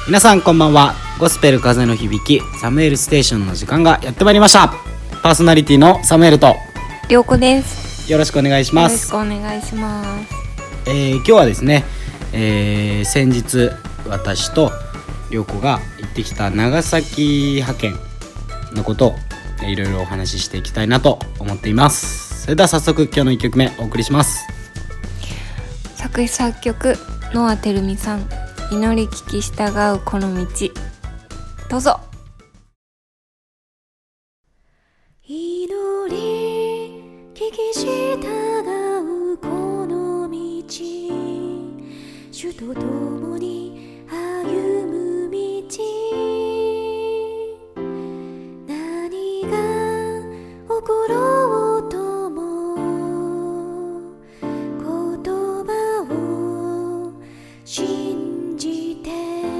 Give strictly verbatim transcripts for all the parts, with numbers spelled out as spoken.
皆さんこんばんは。ゴスペル風の響きサムエルステーションの時間がやってまいりました。パーソナリティのサムエルとりょうこです。 よろしくお願いします。 よろしくお願いします。 えー、今日はですね、えー、先日私とりょうこが行ってきた長崎派遣のことをいろいろお話ししていきたいなと思っています。それでは早速今日のいっきょくめお送りします。 作詞作曲ノアてるみさん、祈り聞き従うこの道。どうぞ。 祈り聞き従うこの道、主と共に歩む道、何が起ころうとも言葉を信じて、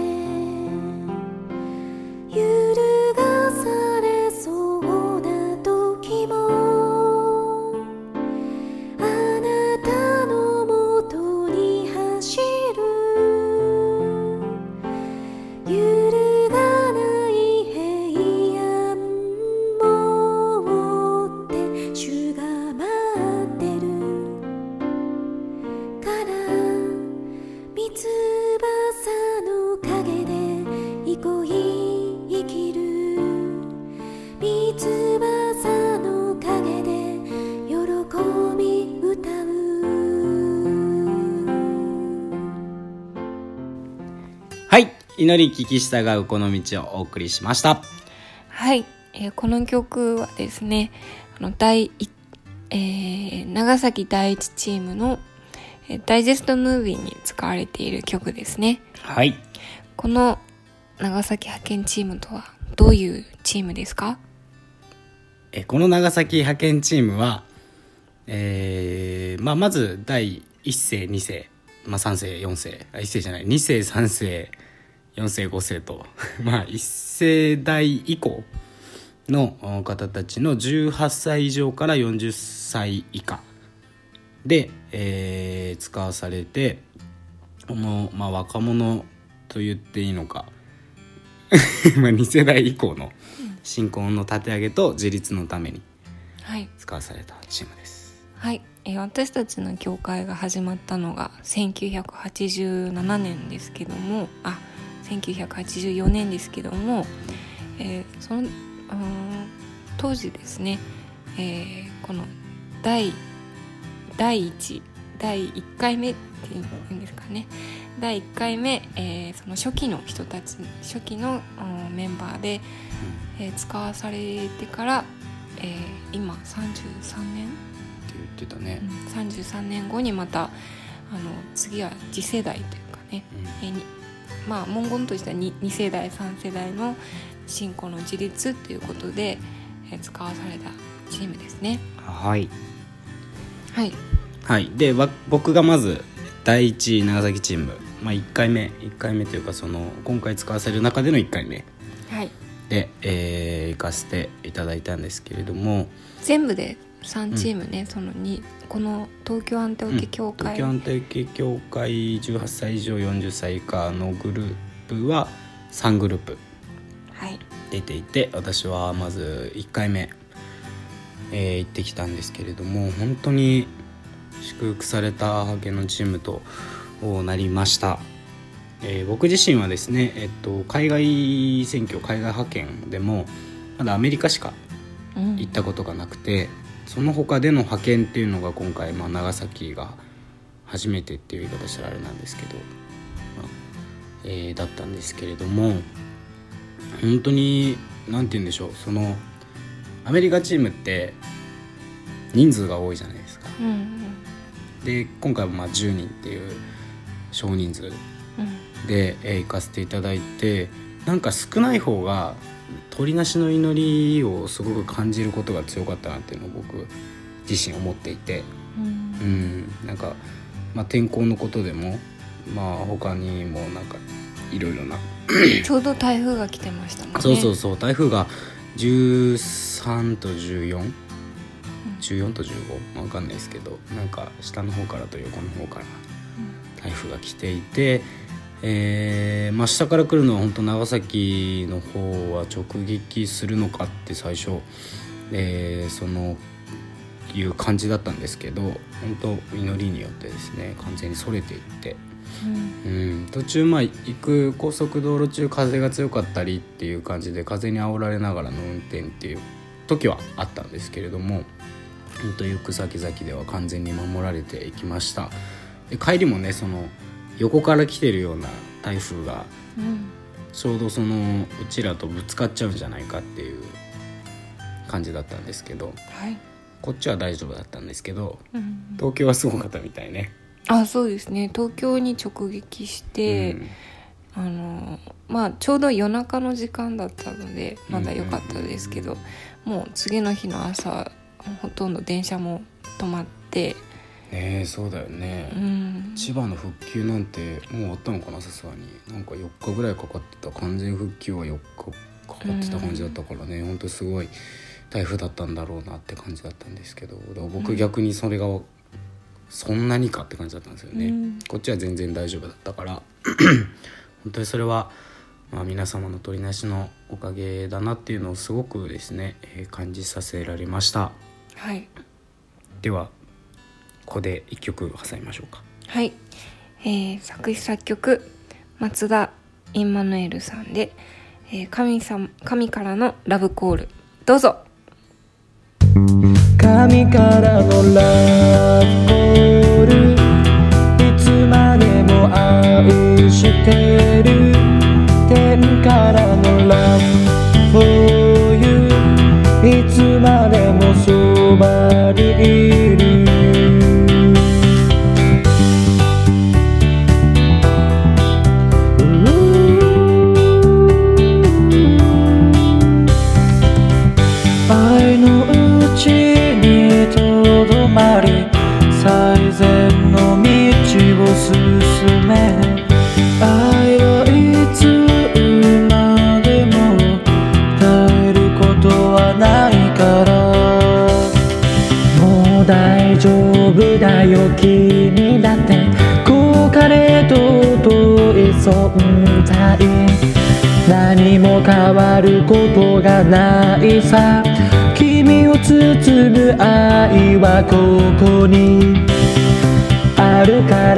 揺るがされそうな時もあなたのもとに走る、揺るがない平安持って主が待ってるから、三つ翼の陰で憩い生きる、三つ翼の陰で喜び歌う。 はい、祈り聞き従うこの道をお送りしました。 はい、えー、この曲はですね、あの第一、えー、長崎第一チームの、えー、ダイジェストムービーに使われている曲ですね。 はい、 この長崎派遣チームとはどういうチームですか？ えこの長崎派遣チームは、えーまあ、まず第いっ世に世、まあ、さん世よん世あいっ世じゃないに世さん世よん世ご世とまあいっ世代以降の方たちのじゅうはっさい以上からよんじゅっさい以下で、えー使わされて、この、まあ、若者と言っていいのかまあに世代以降の新婚の立て上げと自立のためにはい使わされたチームです。 はい、えー私たちの協会が始まったのがせんきゅうひゃくはちじゅうななねんですけども、あ、せんきゅうひゃくはちじゅうよねんですけども、えーその、うん、当時ですね、えーこの第第一第いっかいめっていうんですかね、だいいっかいめ、えーその初期の人たち、初期の、うんメンバーで、えー使わされてから、えー今さんじゅうさんねん、 って言ってたね。 うん、さんじゅうさんねんごにまたあの次は次世代というかね、 うんえーにまあ文言としては 2, 2世代さん世代の信仰の自立ということで、えー使わされたチームですね。 はいはいはい、でわ僕がまず第一長崎チーム、まあ、いっかいめいっかいめというか、その今回使わせる中でのいっかいめはいで、えー行かせていただいたんですけれども、 全部でさんチームね、うん、そのにこの東京アンテオケ協会、 うん、東京アンテオケ協会じゅうはっさい以上よんじゅっさい以下のグループはさんグループ出ていて、はい、私はまずいっかいめ、えー、行ってきたんですけれども、本当に祝福された派遣のチームとなりました。えー、僕自身はですね、えっと、海外選挙海外派遣でもまだアメリカしか行ったことがなくて、うん、その他での派遣っていうのが今回、まあ、長崎が初めてっていう言い方したらあれなんですけど、まあえー、だったんですけれども、本当になんて言うんでしょう、そのアメリカチームって人数が多いじゃないですか、うんうん、で今回はまあじゅうにんっていう少人数で、うん、えー、行かせていただいて、なんか少ない方が鳥なしの祈りをすごく感じることが強かったなっていうのを僕自身思っていて、うん、うん、なんか、まあ、天候のことでも、まあ、他にもなんかいろいろなちょうど台風が来てましたもんね。 そうそうそう、台風がじゅうさんとじゅうよん、じゅうよんとじゅうご、分かんないですけど、なんか下の方からと横の方から台風が来ていて、 えーまあ、下から来るのは本当長崎の方は直撃するのかって最初、えー、そのいう感じだったんですけど、本当祈りによってですね完全にそれていって、うんうん、途中まあ行く高速道路中風が強かったりっていう感じで風に煽られながらの運転っていう時はあったんですけれども、本当行く先々では完全に守られていきました。で帰りもねその横から来てるような台風がちょうどそのうちらとぶつかっちゃうんじゃないかっていう感じだったんですけど、 はい、 こっちは大丈夫だったんですけど、 うん、 東京はすごかったみたいね。 あ、そうですね、東京に直撃して、うん、あのまあちょうど夜中の時間だったのでまだ良かったですけど、うんうんうん、もう次の日の朝ほとんど電車も止まってねえ、そうだよね、うん、千葉の復旧なんてもうあったのかな。さすがになんかよっかぐらいかかってた。完全復旧はよっかかかってた感じだったからね、うん、本当すごい台風だったんだろうなって感じだったんですけど、僕逆にそれがそんなにかって感じだったんですよね、うん、こっちは全然大丈夫だったから本当にそれは、まあ、皆様の取りなしのおかげだなっていうのをすごくですね、えー、感じさせられました。 はい、 ではここで一曲挟みましょうか。 はい、えー、作詞作曲松田インマヌエルさんで、えー、神様、神からのラブコール、どうぞ。 神からのラブコール、いつまでも愛してる。天からのラブ for you、 いつまでもそばにいる。愛のうちにとどまり最善の道を進め、愛はいつまでも絶えることはないから、もう大丈夫だよ君だって、こう彼と遠い存在、何も変わることがないさ。君を包む愛はここにあるから、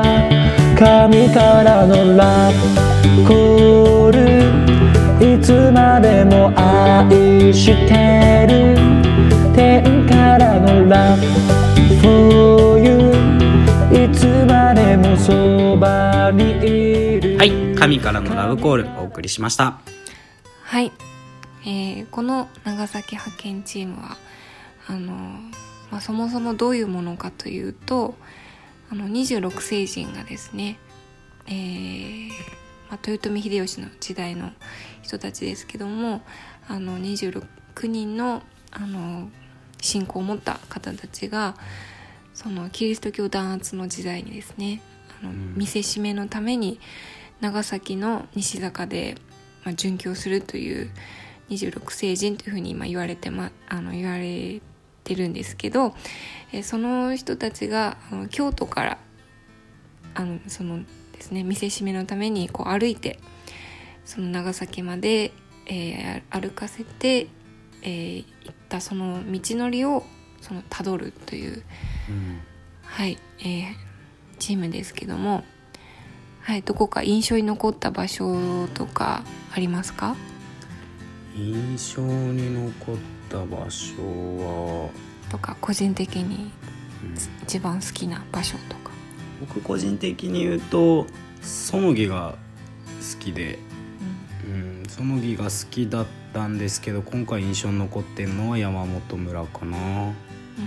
神からのラブコール、いつまでも愛してる。天からのラブ for you、 いつまでもそばにいる。 はい、神からのラブコールお送りしました。 はい、えー、この長崎派遣チームはあの、まあ、そもそもどういうものかというと、あのにじゅうろくせいじんがですね、えーまあ、豊臣秀吉の時代の人たちですけども、あのにじゅうろくにんの、あの信仰を持った方たちがそのキリスト教弾圧の時代にですね、あの見せしめのために長崎の西坂で、まあ、殉教するというにじゅうろくせいじんというふうに今言われて、ま、あの言われてるんですけど、えその人たちがあの京都からあのそのですね見せしめのためにこう歩いてその長崎まで、えー、歩かせて、えー、行ったその道のりをそのたどるという、うん、はい、えー、チームですけども、はい、どこか印象に残った場所とかありますか？ 印象に残った場所はとか個人的に一番好きな場所とか、 うん、僕個人的に言うと園木が好きで、うんうん、園木が好きだったんですけど、今回印象に残ってるのは山本村かな、うんうん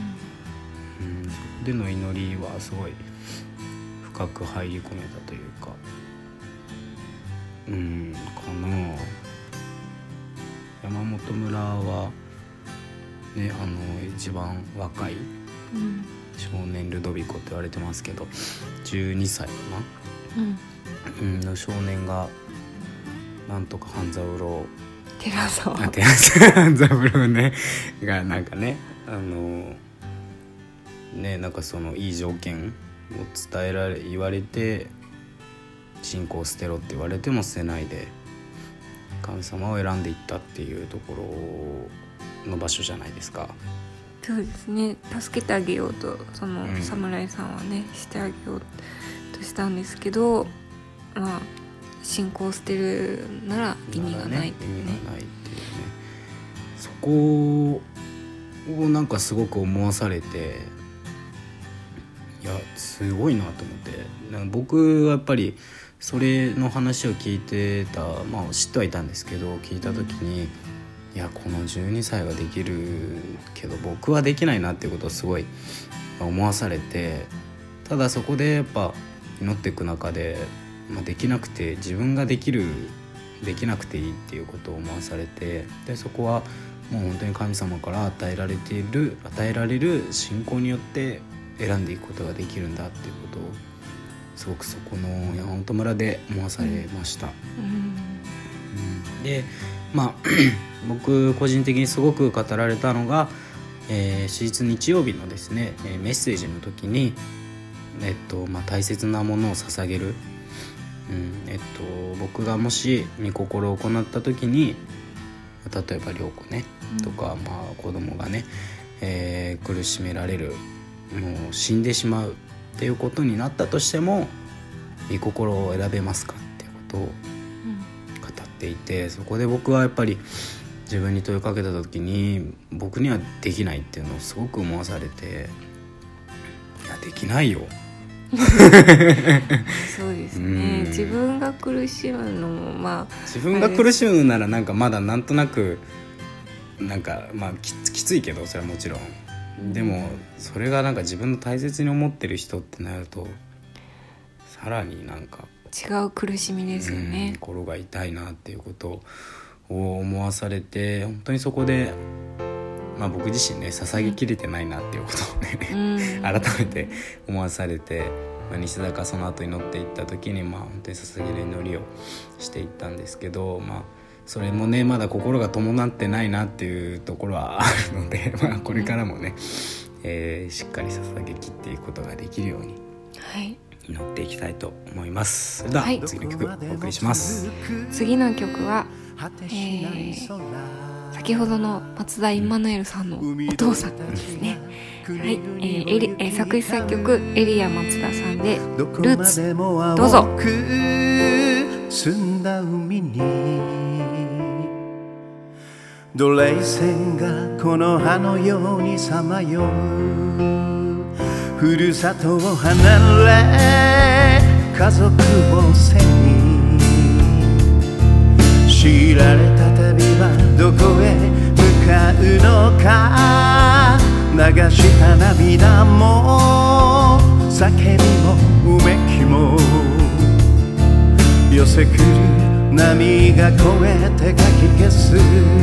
、での祈りはすごい深く入り込めたというか、うんかな。山本村はね、あの一番若い少年ルドビコって言われてますけど、じゅうにさいかな、うんうん、の少年がなんとか半三郎寺沢寺沢半三郎ねがなんかね、あのねなんかそのいい条件伝えられ言われて信仰を捨てろって言われても捨てないで神様を選んでいったっていうところの場所じゃないですか。 そうですね、助けてあげようとその侍さんはね、うん、してあげようとしたんですけど、まあ信仰を捨てるなら意味がないっていうね、意味がないっていうね、 そこをなんかすごく思わされて、いやすごいなと思って、なんか僕はやっぱりそれの話を聞いてた、まあ知ってはいたんですけど、聞いた時に、うん、いやこのじゅうにさいができるけど僕はできないなっていうことをすごい思わされて、ただそこでやっぱ祈っていく中で、まあ、できなくて自分ができるできなくていいっていうことを思わされて、でそこはもう本当に神様から与えられている与えられる信仰によって選んでいくことができるんだっていうことをすごくそこの山本村で思わされました、うんうん、でまあ僕個人的にすごく語られたのが、えー、史実日曜日のですね、えー、メッセージの時に、えっとまあ、大切なものを捧げる、うんえっと、僕がもし御心を行った時に、例えば良子ね、うん、とか、まあ、子供がね、えー、苦しめられる、もう死んでしまうっていうことになったとしても御心を選べますかっていうことを語っていて、そこで僕はやっぱり自分に問いかけた時に僕にはできないっていうのをすごく思わされて、いやできないよそうですね、自分が苦しむのもまあ自分が苦しむならなんかまだなんとなくなんかまあ き, きついけどそれはもちろんでもそれがなんか自分の大切に思ってる人ってなるとさらになんか違う苦しみですよね、 心が痛いなっていうことを思わされて、本当にそこでまあ、僕自身ね捧げきれてないなっていうことをね、うん、改めて思わされて、まあ、西坂その後祈っていった時に、まあ、本当に捧げる祈りをしていったんですけど、まあ、それもねまだ心が伴ってないなっていうところはあるので、まあ、これからもね、えー、しっかり捧げきっていくことができるように祈っていきたいと思います。それでは次の曲お送りします、はい、 次の曲は、えー先ほどの松田インマヌエルさんのお父さんですね、はい、えーエリえー、作詞作曲エリア松田さんでルーツ、どうぞ。澄んだ海に奴隷船がこの葉のようにさまよう、ふるさとを離れ家族を背に強いられた旅はどこへ向かうのか、流した涙も叫びもうめきも寄せ来る波が越えてかき消す、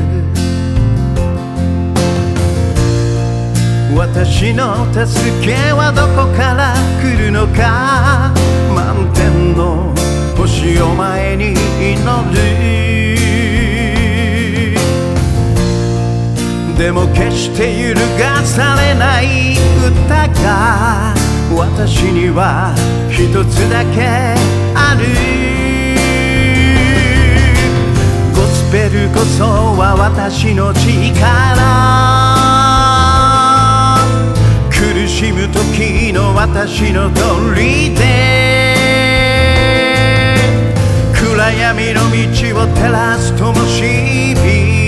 私の助けはどこから来るのか、満天の星を前に祈る、でも決して揺るがされない歌が私には一つだけある、ゴスペルこそは私の力、苦しむ時の私の砦、暗闇の道を照らす灯火、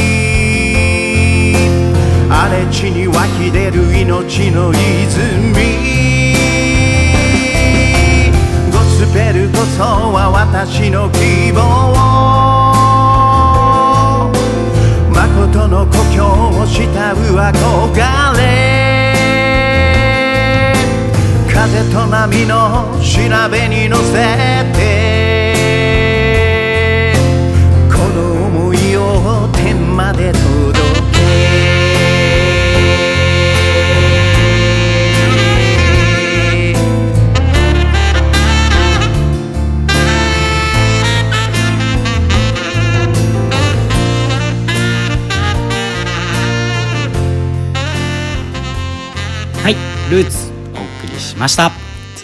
荒れ地に湧き出る命の泉、ゴスペルこそは私の希望、誠の故郷を慕う憧れ、風と波の調べに乗せてこの想いを天まで届け、 はい、ルーツお送りしました。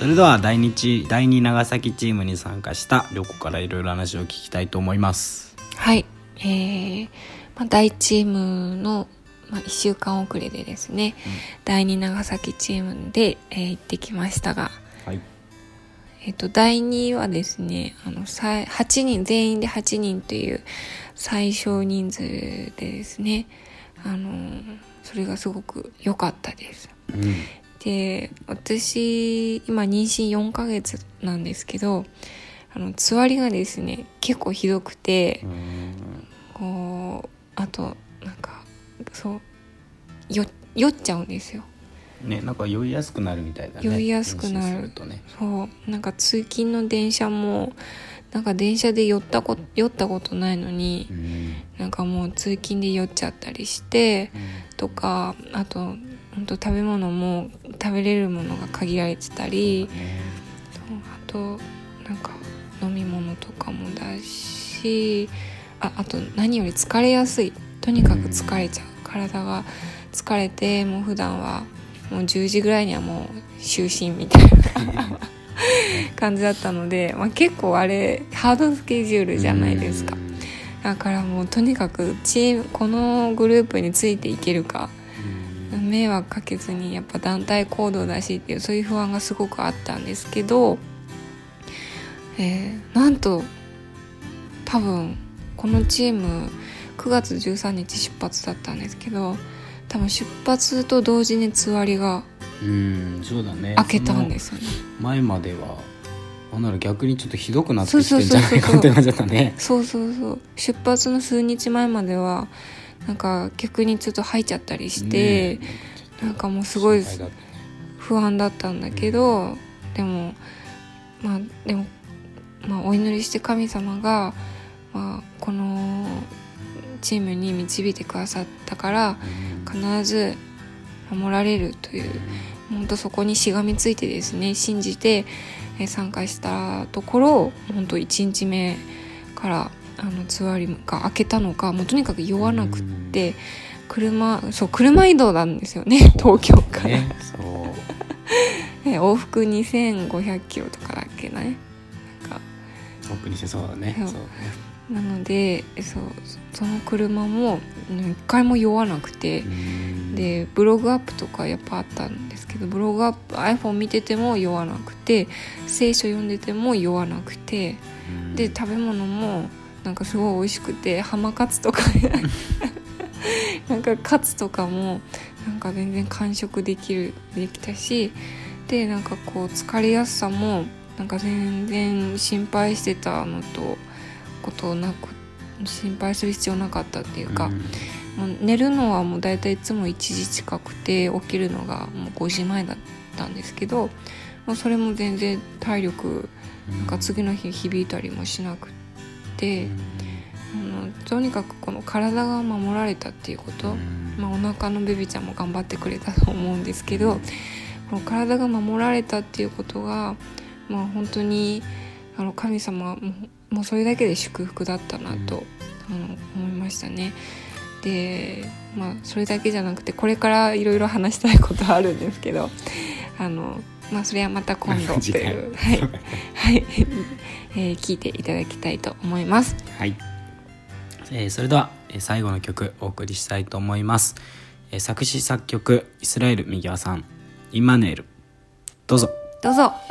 それでは第二チ第二長崎チームに参加したりょこからいろいろ話を聞きたいと思います。 はい、えーまあ、第一チームの、まあ、いっしゅうかん遅れでですね、うん、第二長崎チームで、えー、行ってきましたが、はい、えーと、だいにはですね、あのはちにん、全員ではちにんという最小人数でですね、あのそれがすごく良かったです。うん、で、私今妊娠よんかげつなんですけど、あのつわりがですね結構ひどくて、うん、こうあとなんかそうよ酔っちゃうんですよ。 ね、なんか酔いやすくなるみたいだね。 酔いやすくなる。るね、そうなんか通勤の電車もなんか電車で酔ったこ酔ったことないのに、うん、なんかもう通勤で酔っちゃったりして、うん、とかあと本当食べ物も食べれるものが限られてたり、そう、あとなんか飲み物とかもだし、ああと何より疲れやすい。とにかく疲れちゃう、うん、体が疲れて、もう普段はもうじゅうじぐらいにはもう就寝みたいな感じだったので、まあ、結構あれハードスケジュールじゃないですか。だからもうとにかくチームこのグループについていけるか、迷惑かけずにやっぱ団体行動だしっていう、そういう不安がすごくあったんですけど、えー、なんと多分このチームくがつじゅうさんにち出発だったんですけど、多分出発と同時につわりがうんそうだね開けたんですよね。 前まではなんなら逆にちょっとひどくなってきてんじゃないかってなっちゃったね。 そうそうそう、出発の数日前まではなんか逆にちょっと吐いちゃったりして、ね、なんかもうすごい不安だったんだけど、うん、でもまあでもまあお祈りして神様が、まあ、このチームに導いてくださったから必ず守られるという、本当そこにしがみついてですね、信じて参加したところ、本当いちにちめからあのつわりが開けたのか、もうとにかく酔わなくって、車そう車移動なんですよね、東京から、ね、そう往復にせんごひゃくキロとかだっけね、なんか往復にせんそうだね。そうそうなので そ, その車も一回も酔わなくて、でブログアップとかやっぱあったんですけど、ブログアップ iPhone 見てても酔わなくて、聖書読んでても酔わなくて、で食べ物もなんかすごい美味しくて、浜カツとかなんかカツとかもなんか全然完食できるできたし、でなんかこう疲れやすさもなんか全然心配してたのとことなく、心配する必要なかったっていうか、うん、もう寝るのはもうだいたいいつもいちじ近くて、起きるのがもうごじまえだったんですけど、まあ、それも全然体力なんか次の日響いたりもしなくて、うん、あのとにかくこの体が守られたっていうこと、まあ、お腹のベビちゃんも頑張ってくれたと思うんですけど、この体が守られたっていうことが、まあ、本当にあの神様ももうそれだけで祝福だったなと、うん、あの思いましたね。で、まあそれだけじゃなくて、これからいろいろ話したいことあるんですけど、あのまあそれはまた今度というはい、はいえー、聞いていただきたいと思います。 はい、えー、それでは最後の曲お送りしたいと思います。えー、作詞作曲イスラエル右輪さん、イマネール、どうぞどうぞ。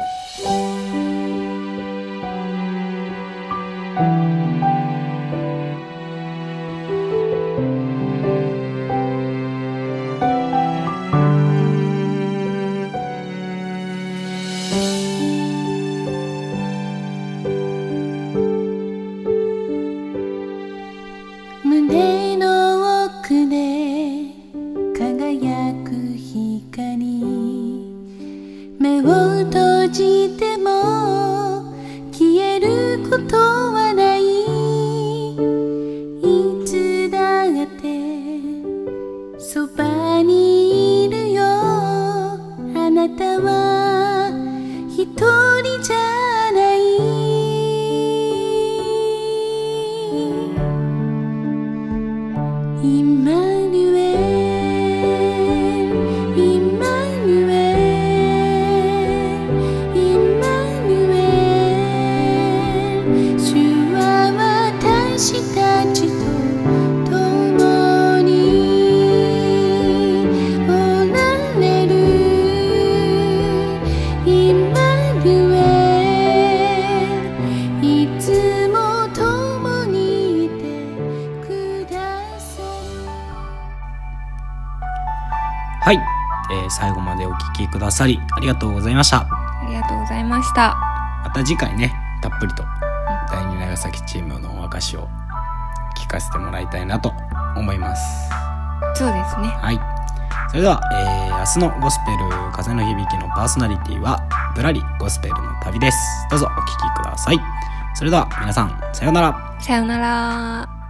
胸の奥で輝く光、目を閉じても消えることはない、いつだってそばにいるよ、あなたは一人じゃない、イマニュエル、イマニュエル、イ聞きくださりありがとうございました。 ありがとうございました。 また次回ね、たっぷりと第二長崎チームのお証を聞かせてもらいたいなと思います。 そうですね。 はい。それでは、えー、明日のゴスペル風の響きのパーソナリティはぶらりゴスペルの旅です。どうぞお聞きください。それでは皆さん、さようなら。 さようなら。